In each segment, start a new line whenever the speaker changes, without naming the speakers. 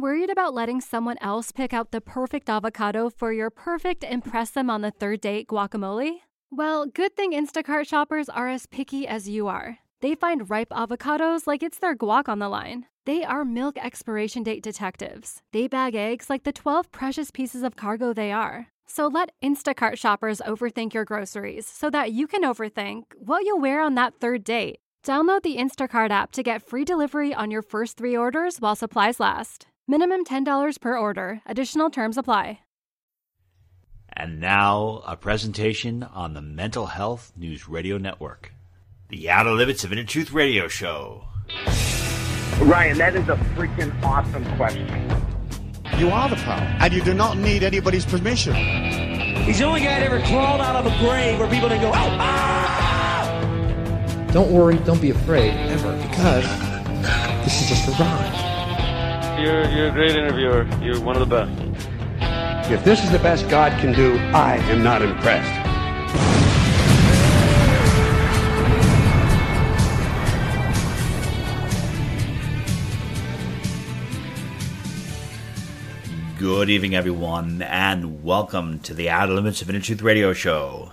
Worried about letting someone else pick out the perfect avocado for your perfect impress them on the third date guacamole? Well, good thing Instacart shoppers are as picky as you are. They find ripe avocados like it's their guac on the line. They are milk expiration date detectives. They bag eggs like the 12 precious pieces of cargo they are. So let Instacart shoppers overthink your groceries so that you can overthink what you'll wear on that third date. Download the Instacart app to get free delivery on your first 3 orders while supplies last. Minimum $10 per order. Additional terms apply.
And now, a presentation on the Mental Health News Radio Network. The Outer Limits of Inner Truth Radio Show.
Ryan, that is a freaking awesome question.
You are the power, and you do not need anybody's permission.
He's the only guy that ever crawled out of a grave where people didn't go, oh, ah!
Don't worry, don't be afraid, ever, because this is just a ride.
You're a great interviewer. You're one of the best.
If this is the best God can do, I am not impressed.
Good evening, everyone, and welcome to the Outer Limits of Inner Truth Radio Show.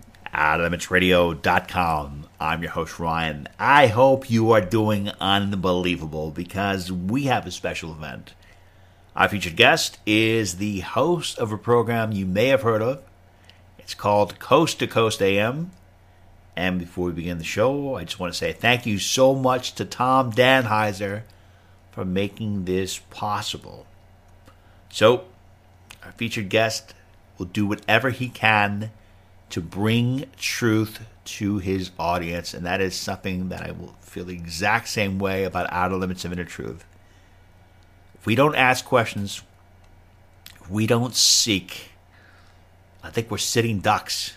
OuterLimitsRadio.com. I'm your host, Ryan. I hope you are doing unbelievable because we have a special event. Our featured guest is the host of a program you may have heard of. It's called Coast to Coast AM. And before we begin the show, I just want to say thank you so much to Tom Danheiser for making this possible. So, our featured guest will do whatever he can to bring truth to his audience, and that is something that I will feel the exact same way about Outer Limits of Inner Truth. If we don't ask questions, if we don't seek, I think we're sitting ducks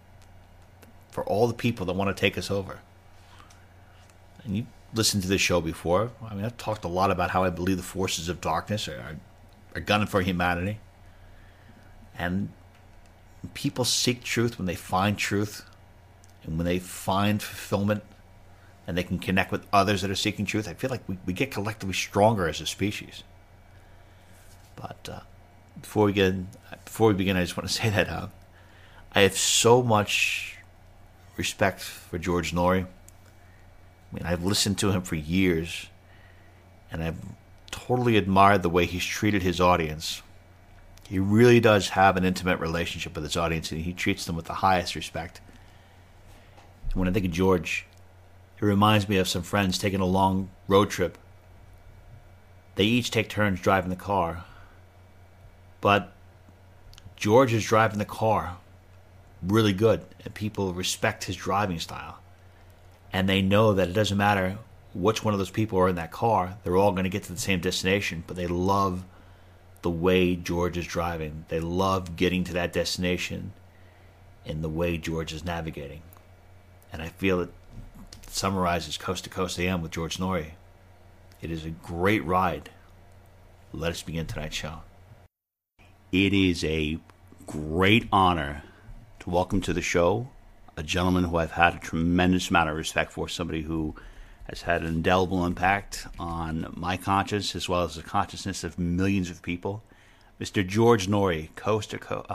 for all the people that want to take us over. And you listened to this show before. I mean, I've talked a lot about how I believe the forces of darkness are gunning for humanity. And people seek truth when they find truth, and when they find fulfillment, and they can connect with others that are seeking truth, I feel like we get collectively stronger as a species. But before we begin, I just want to say that I have so much respect for George Noory. I mean, I've listened to him for years, and I've totally admired the way he's treated his audience. He really does have an intimate relationship with his audience, and he treats them with the highest respect. And when I think of George, it reminds me of some friends taking a long road trip. They each take turns driving the car, but George is driving the car really good, and people respect his driving style. And they know that it doesn't matter which one of those people are in that car, they're all going to get to the same destination, but they love the way George is driving. They love getting to that destination in the way George is navigating. And I feel it summarizes Coast to Coast AM with George Noory. It is a great ride. Let us begin tonight's show. It is a great honor to welcome to the show a gentleman who I've had a tremendous amount of respect for, somebody who has had an indelible impact on my conscience as well as the consciousness of millions of people. Mr. George Noory, host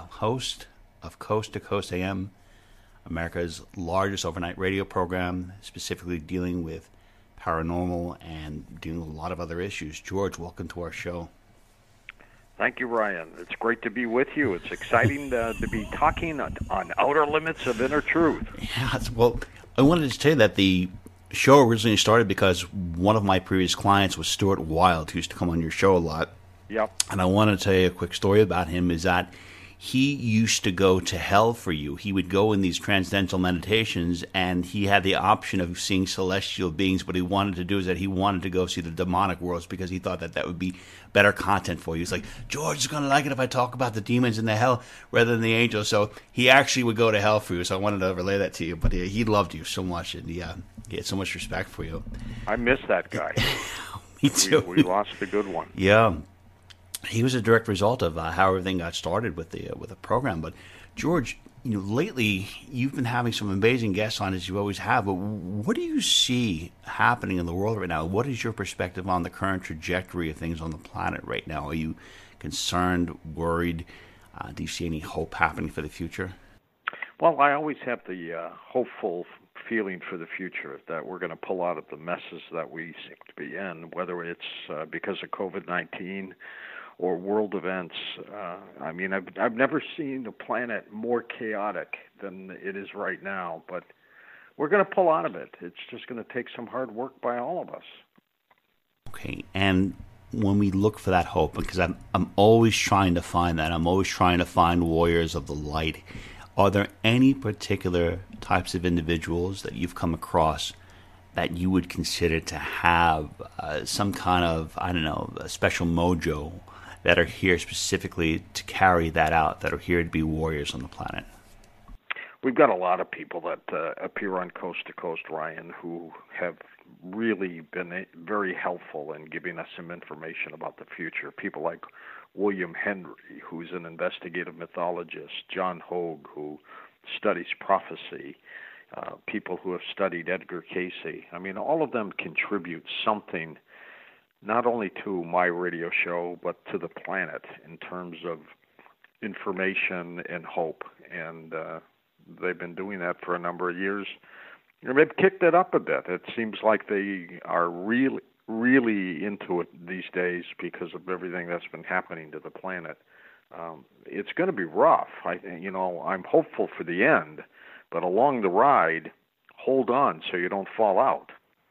of Coast to Coast AM, America's largest overnight radio program, specifically dealing with paranormal and dealing with a lot of other issues. George, welcome to our show.
Thank you, Ryan. It's great to be with you. It's exciting to be talking on Outer Limits of Inner Truth.
Yeah, well, I wanted to tell you that the show originally started because one of my previous clients was Stuart Wilde, who used to come on your show a lot.
Yep.
And I want to tell you a quick story about him, is that he used to go to hell for you. He would go in these transcendental meditations, and he had the option of seeing celestial beings. What he wanted to do is that he wanted to go see the demonic worlds because he thought that would be better content for you. He's like, George is going to like it if I talk about the demons in the hell rather than the angels. So he actually would go to hell for you. So I wanted to relay that to you. But he loved you so much, and he had so much respect for you.
I miss that guy.
Me too.
We lost a good one.
Yeah. he was a direct result of how everything got started with the program. But George, lately you've been having some amazing guests on, as you always have. But what do you see happening in the world right now? What is your perspective on the current trajectory of things on the planet right now? Are you concerned, worried? Do you see any hope happening for the future?
Well, I always have the hopeful feeling for the future that we're going to pull out of the messes that we seem to be in, whether it's because of COVID-19 or world events. I've never seen the planet more chaotic than it is right now, but we're going to pull out of it. It's just going to take some hard work by all of us.
Okay, and when we look for that hope, because I'm always trying to find that, I'm always trying to find warriors of the light. Are there any particular types of individuals that you've come across that you would consider to have some kind of, a special mojo that are here specifically to carry that out, that are here to be warriors on the planet?
We've got a lot of people that appear on Coast to Coast, Ryan, who have really been very helpful in giving us some information about the future. People like William Henry, who's an investigative mythologist, John Hogue, who studies prophecy, people who have studied Edgar Cayce. All of them contribute something not only to my radio show, but to the planet in terms of information and hope. And they've been doing that for a number of years. And they've kicked it up a bit. It seems like they are really into it these days because of everything that's been happening to the planet. It's going to be rough. I'm hopeful for the end, but along the ride, hold on so you don't fall out.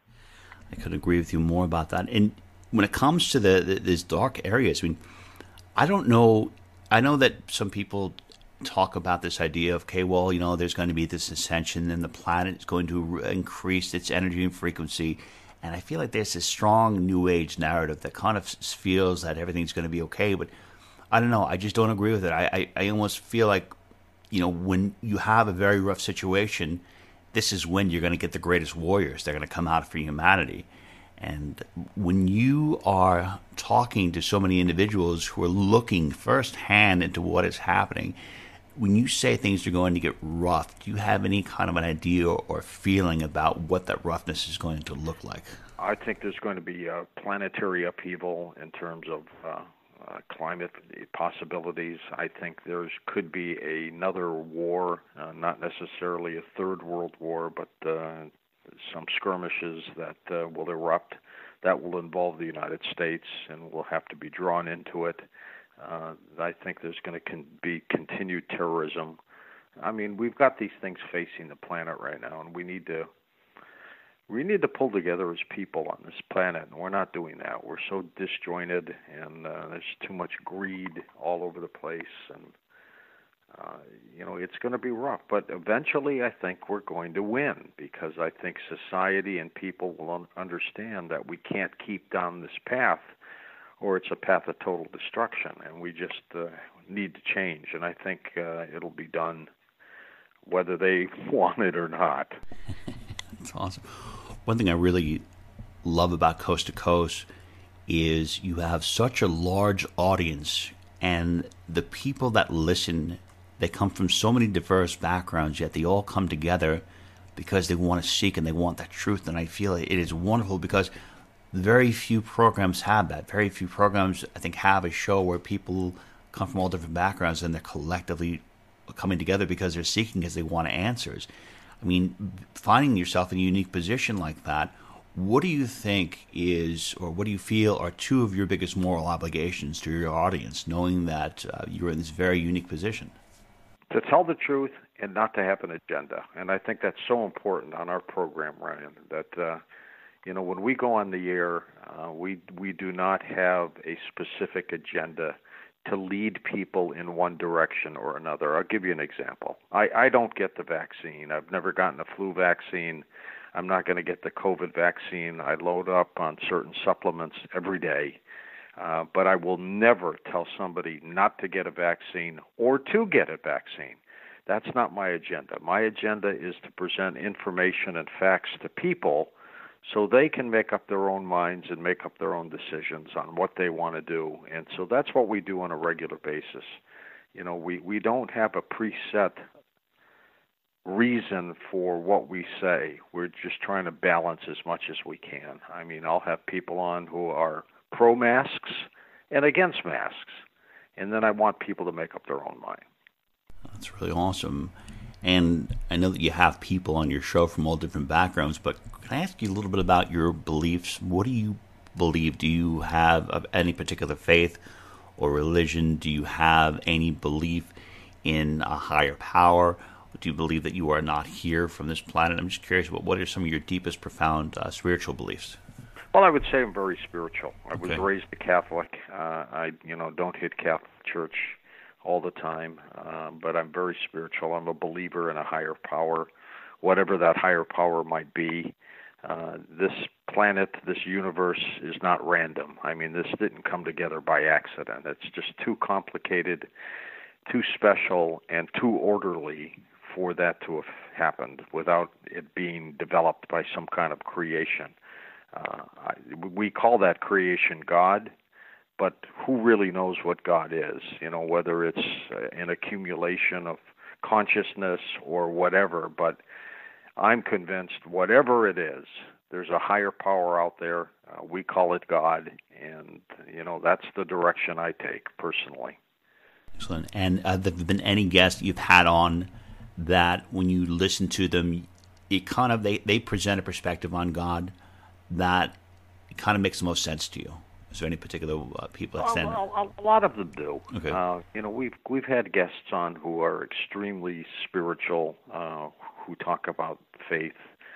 I could agree with you more about that. And when it comes to these dark areas, I don't know. I know that some people talk about this idea of, okay, well, there's going to be this ascension and the planet is going to increase its energy and frequency. And I feel like there's this strong New Age narrative that kind of feels that everything's going to be okay. But I don't know. I just don't agree with it. I almost feel like, when you have a very rough situation, this is when you're going to get the greatest warriors. They're going to come out for humanity. And when you are talking to so many individuals who are looking firsthand into what is happening, when you say things are going to get rough, do you have any kind of an idea or feeling about what that roughness is going to look like?
I think there's going to be a planetary upheaval in terms of climate possibilities. I think there could be another war, not necessarily a third world war, but some skirmishes that will erupt that will involve the United States and will have to be drawn into it. I think there's going to be continued terrorism. We've got these things facing the planet right now, and we need to pull together as people on this planet, and we're not doing that. We're so disjointed, and there's too much greed all over the place, and it's going to be rough. But eventually, I think we're going to win, because I think society and people will understand that we can't keep down this path, or it's a path of total destruction, and we just need to change. And I think it'll be done whether they want it or not.
That's awesome. One thing I really love about Coast to Coast is you have such a large audience, and the people that listen, they come from so many diverse backgrounds, yet they all come together because they want to seek and they want that truth. And I feel it is wonderful because very few programs have that. Very few programs, I think, have a show where people come from all different backgrounds and they're collectively coming together because they're seeking, because they want answers. Finding yourself in a unique position like that, what do you think is, or what do you feel are two of your biggest moral obligations to your audience, knowing that you're in this very unique position?
To tell the truth and not to have an agenda. And I think that's so important on our program, Ryan, that when we go on the air, we do not have a specific agenda to lead people in one direction or another. I'll give you an example. I don't get the vaccine. I've never gotten a flu vaccine. I'm not going to get the COVID vaccine. I load up on certain supplements every day. But I will never tell somebody not to get a vaccine or to get a vaccine. That's not my agenda. My agenda is to present information and facts to people so they can make up their own minds and make up their own decisions on what they want to do. And so that's what we do on a regular basis. You know, we don't have a preset reason for what we say. We're just trying to balance as much as we can. I mean, I'll have people on who are pro-masks and against masks, and then I want people to make up their own mind.
That's really awesome. And I know that you have people on your show from all different backgrounds, but can I ask you a little bit about your beliefs? What do you believe? Do you have any particular faith or religion? Do you have any belief in a higher power? Do you believe that you are not here from this planet? I'm just curious, what are some of your deepest, profound spiritual beliefs?
Well, I would say I'm very spiritual. I was
Okay.
raised a Catholic. I don't hit Catholic Church all the time, but I'm very spiritual. I'm a believer in a higher power, whatever that higher power might be. This planet, this universe is not random. I mean, this didn't come together by accident. It's just too complicated, too special, and too orderly for that to have happened without it being developed by some kind of creation. We call that creation God, but who really knows what God is? You know, whether it's an accumulation of consciousness or whatever, but I'm convinced whatever it is, there's a higher power out there. We call it God, and, you know, that's the direction I take personally.
Excellent. And have there been any guests you've had on that when you listen to them, it kind of they present a perspective on God that kind of makes the most sense to you? Is there any particular people that stand?
A lot of them do.
Okay.
We've had guests on who are extremely spiritual, who talk about faith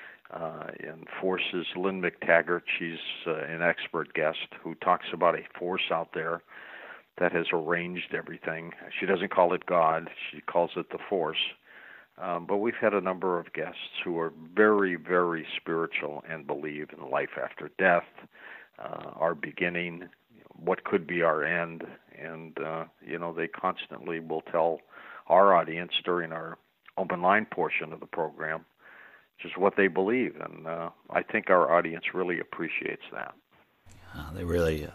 and forces. Lynn McTaggart, she's an expert guest who talks about a force out there that has arranged everything. She doesn't call it God; she calls it the force. But we've had a number of guests who are very, very spiritual and believe in life after death, our beginning, what could be our end, and they constantly will tell our audience during our open line portion of the program just what they believe, and I think our audience really appreciates that.
They really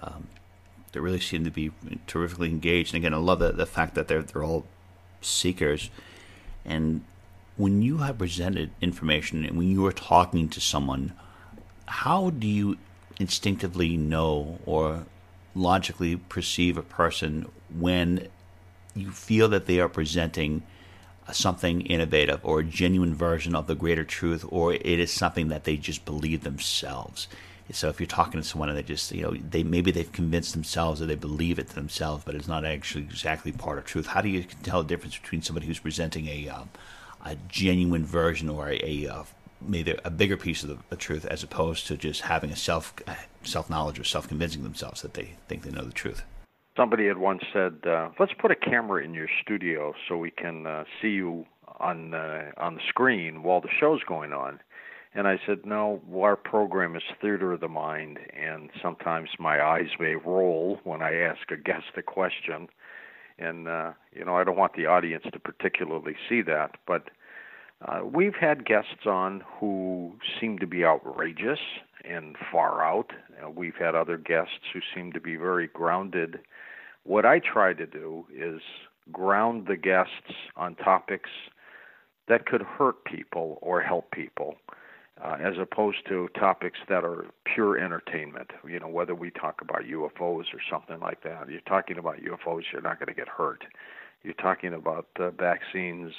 seem to be terrifically engaged, and again, I love the fact that they're all seekers. And when you have presented information and when you are talking to someone, how do you instinctively know or logically perceive a person when you feel that they are presenting something innovative or a genuine version of the greater truth, or it is something that they just believe themselves? So if you're talking to someone and they just, maybe they've convinced themselves or they believe it to themselves, but it's not actually exactly part of truth. How do you tell the difference between somebody who's presenting a genuine version or maybe a bigger piece of the truth, as opposed to just having a self-knowledge or self-convincing themselves that they think they know the truth?
Somebody had once said, let's put a camera in your studio so we can see you on the screen while the show's going on. And I said, no, our program is theater of the mind, and sometimes my eyes may roll when I ask a guest a question. And, I don't want the audience to particularly see that. But we've had guests on who seem to be outrageous and far out. We've had other guests who seem to be very grounded. What I try to do is ground the guests on topics that could hurt people or help people. As opposed to topics that are pure entertainment, whether we talk about UFOs or something like that. You're talking about UFOs, you're not going to get hurt. You're talking about vaccines,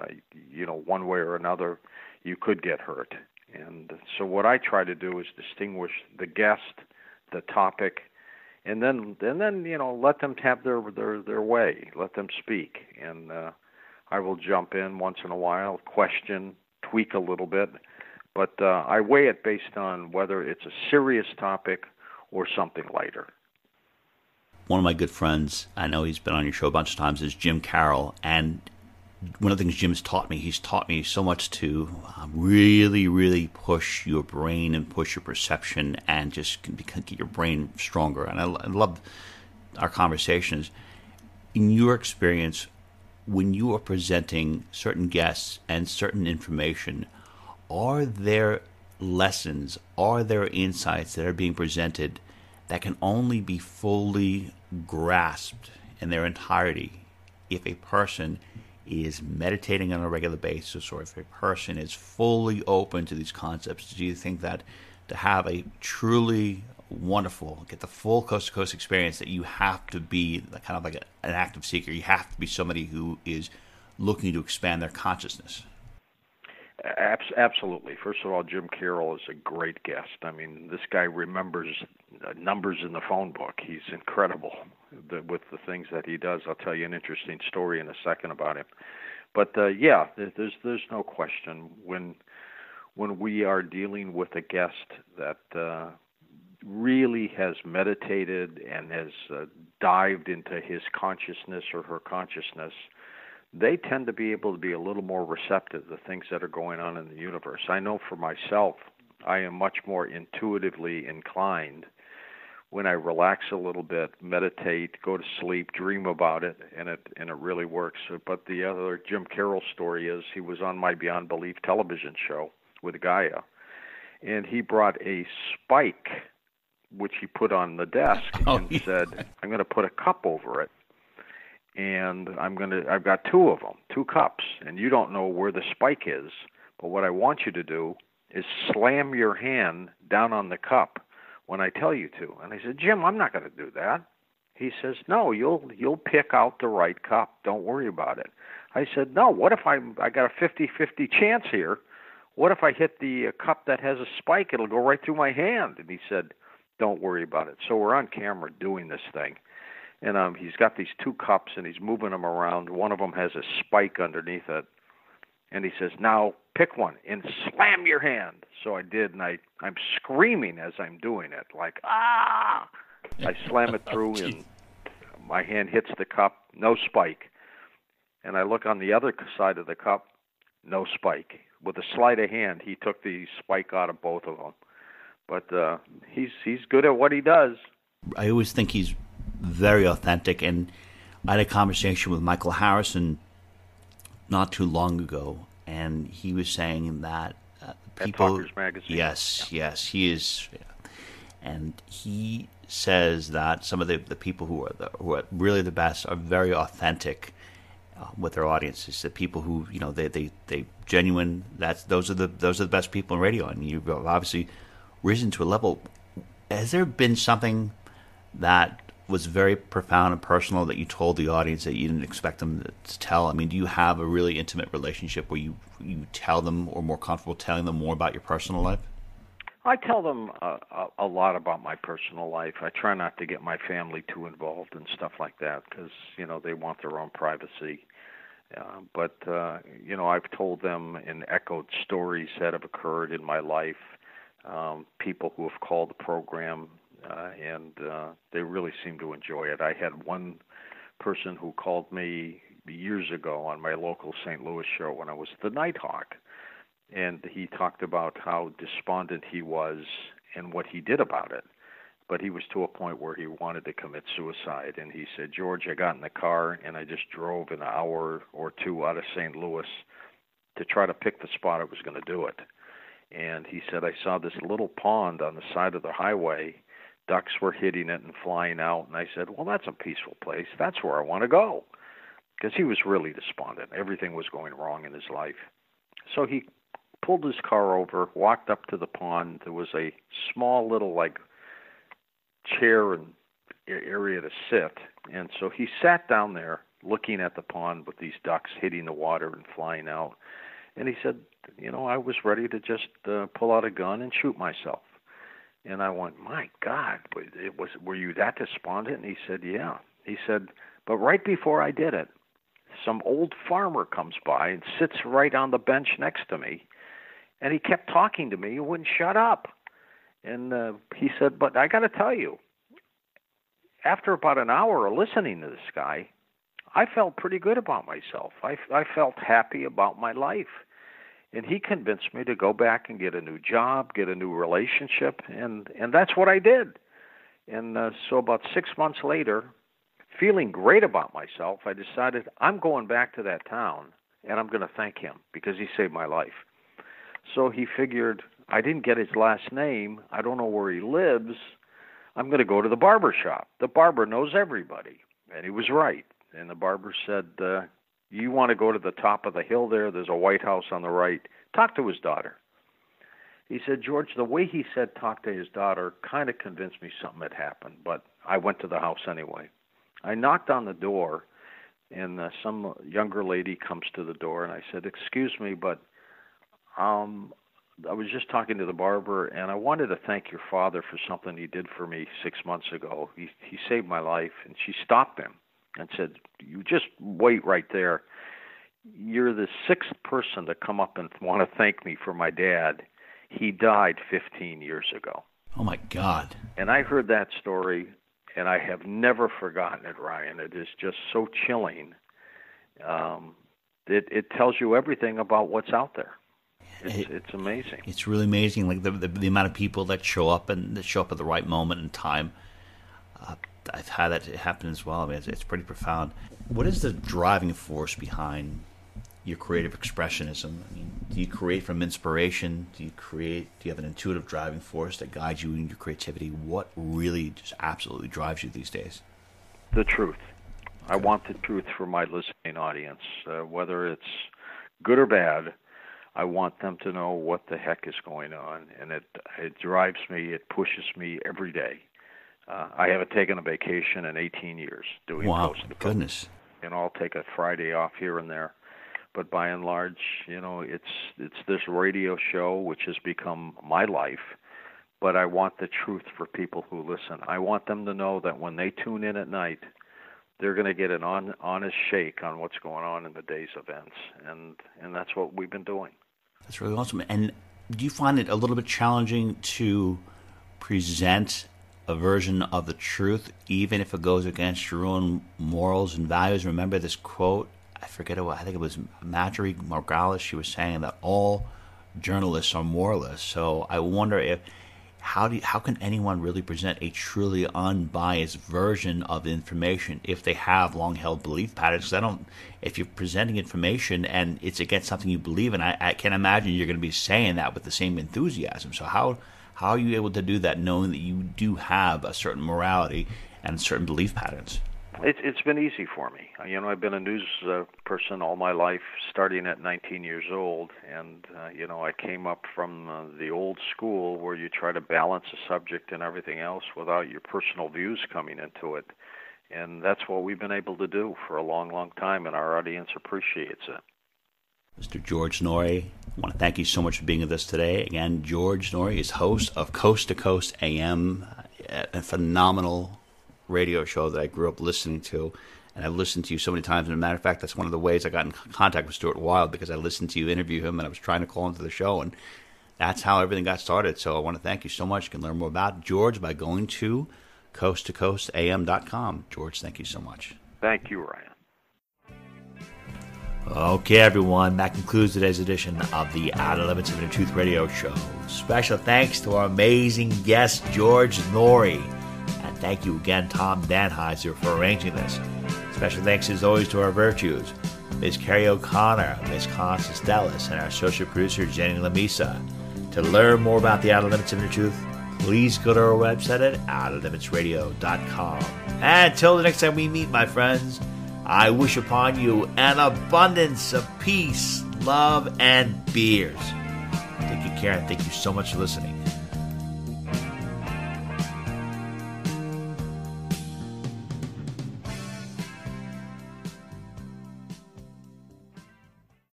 one way or another, you could get hurt. And so what I try to do is distinguish the guest, the topic, and then let them have their way, let them speak. And I will jump in once in a while, question, tweak a little bit. But I weigh it based on whether it's a serious topic or something lighter.
One of my good friends, I know he's been on your show a bunch of times, is Jim Carroll. And one of the things Jim's taught me, he's taught me so much to really, really push your brain and push your perception and just get your brain stronger. And I love our conversations. In your experience, when you are presenting certain guests and certain information, are there lessons, are there insights that are being presented that can only be fully grasped in their entirety if a person is meditating on a regular basis, or if a person is fully open to these concepts? Do you think that to have a truly wonderful, get the full coast-to-coast experience, that you have to be kind of like an active seeker? You have to be somebody who is looking to expand their consciousness.
Absolutely. First of all, Jim Carroll is a great guest. I mean, this guy remembers numbers in the phone book. He's incredible with the things that he does. I'll tell you an interesting story in a second about him. But yeah, there's no question when we are dealing with a guest that really has meditated and has dived into his consciousness or her consciousness, they tend to be able to be a little more receptive to things that are going on in the universe. I know for myself, I am much more intuitively inclined when I relax a little bit, meditate, go to sleep, dream about it, and it really works. But the other Jim Carroll story is he was on my Beyond Belief television show with Gaia, and he brought a spike, which he put on the desk, and said, "I'm going to put a cup over it. And I've got two of them, 2 cups, and you don't know where the spike is, but what I want you to do is slam your hand down on the cup when I tell you to." And I said, "Jim, I'm not going to do that." He says, "No, you'll pick out the right cup. Don't worry about it." I said, "No, what if I got a 50-50 chance here? What if I hit the cup that has a spike? It'll go right through my hand." And he said, "Don't worry about it." So we're on camera doing this thing. And he's got these 2 cups, and he's moving them around. One of them has a spike underneath it. And he says, "Now pick one and slam your hand." So I did, and I'm screaming as I'm doing it, like, "Ah!" I slam it through, and my hand hits the cup, no spike. And I look on the other side of the cup, no spike. With a sleight of hand, he took the spike out of both of them. But he's good at what he does.
I always think he's very authentic, and I had a conversation with Michael Harrison not too long ago, and he was saying that people,
at Talkers Magazine.
Yes, he is, and he says that some of the people who are really the best are very authentic with their audiences. The people who they genuine. Those are the best people in radio, and you've obviously risen to a level. Has there been something that was very profound and personal that you told the audience that you didn't expect them to tell? I mean, do you have a really intimate relationship where you tell them, or more comfortable telling them more about your personal life?
I tell them a lot about my personal life. I try not to get my family too involved and stuff like that because, they want their own privacy. But I've told them and echoed stories that have occurred in my life, people who have called the program, and they really seem to enjoy it. I had one person who called me years ago on my local St. Louis show when I was the Nighthawk, and he talked about how despondent he was and what he did about it. But he was to a point where he wanted to commit suicide, and he said, "George, I got in the car and I just drove an hour or 2 out of St. Louis to try to pick the spot I was going to do it." And he said, "I saw this little pond on the side of the highway. Ducks were hitting it and flying out." And I said, "Well, that's a peaceful place. That's where I want to go." Because he was really despondent. Everything was going wrong in his life. So he pulled his car over, walked up to the pond. There was a small little, chair and area to sit. And so he sat down there looking at the pond with these ducks hitting the water and flying out. And he said, "I was ready to just pull out a gun and shoot myself." And I went, "My God, were you that despondent?" And he said, "Yeah." He said, "But right before I did it, some old farmer comes by and sits right on the bench next to me, and he kept talking to me. He wouldn't shut up." And he said, "But I got to tell you, after about an hour of listening to this guy, I felt pretty good about myself. I felt happy about my life. And he convinced me to go back and get a new job, get a new relationship, and that's what I did." And so about 6 months later, feeling great about myself, I decided I'm going back to that town, and I'm going to thank him because he saved my life. So he figured I didn't get his last name. I don't know where he lives. I'm going to go to the barber shop. The barber knows everybody. And he was right. And the barber said, you want to go to the top of the hill there? There's a White House on the right. Talk to his daughter. He said, George, the way he said talk to his daughter kind of convinced me something had happened. But I went to the house anyway. I knocked on the door, and some younger lady comes to the door, and I said, excuse me, but I was just talking to the barber, and I wanted to thank your father for something he did for me 6 months ago. He saved my life. And she stopped him and said, you just wait right there. You're the sixth person to come up and want to thank me for my dad. He died 15 years ago.
Oh, my God.
And I heard that story, and I have never forgotten it, Ryan. It is just so chilling. It tells you everything about what's out there. It's amazing.
It's really amazing, like the amount of people that show up at the right moment in time. I've had that happen as well. I mean, it's pretty profound. What is the driving force behind your creative expressionism? I mean, do you create from inspiration? Do you have an intuitive driving force that guides you in your creativity? What really just absolutely drives you these days?
The truth. I want the truth for my listening audience, whether it's good or bad. I want them to know what the heck is going on, and it drives me, it pushes me every day. I haven't taken a vacation in 18 years doing Coast to Coast.
Goodness.
You know, I'll take a Friday off here and there, but by and large, you know, it's this radio show which has become my life. But I want the truth for people who listen. I want them to know that when they tune in at night, they're going to get an honest shake on what's going on in the day's events, and that's what we've been doing.
That's really awesome. And do you find it a little bit challenging to present a version of the truth, even if it goes against your own morals and values? Remember this quote, I forget what, I think it was Marjorie Margalis. She was saying that all journalists are moralists. So I wonder how can anyone really present a truly unbiased version of information if they have long-held belief patterns? If you're presenting information and it's against something you believe in, I can't imagine you're going to be saying that with the same enthusiasm. So how are you able to do that, knowing that you do have a certain morality and certain belief patterns?
It's been easy for me. You know, I've been a news person all my life, starting at 19 years old, and you know, I came up from the old school where you try to balance a subject and everything else without your personal views coming into it, and that's what we've been able to do for a long, long time, and our audience appreciates it.
Mr. George Noory, I want to thank you so much for being with us today. Again, George Noory is host of Coast to Coast AM, a phenomenal radio show that I grew up listening to, and I've listened to you so many times. And as a matter of fact, that's one of the ways I got in contact with Stuart Wilde, because I listened to you interview him, and I was trying to call into the show, and that's how everything got started. So I want to thank you so much. You can learn more about George by going to coasttocoastam.com. George, thank you so much.
Thank you, Ryan.
Okay, everyone, that concludes today's edition of the Outer Limits of Inner Truth Radio Show. Special thanks to our amazing guest, George Noory. And thank you again, Tom Danheiser, for arranging this. Special thanks, as always, to our virtues, Ms. Carrie O'Connor, Ms. Constance Dellis, and our associate producer, Jenny Lamisa. To learn more about the Outer Limits of Inner Truth, please go to our website at outerlimitsradio.com. And until the next time we meet, my friends, I wish upon you an abundance of peace, love, and beers. Take good care, and thank you so much for listening.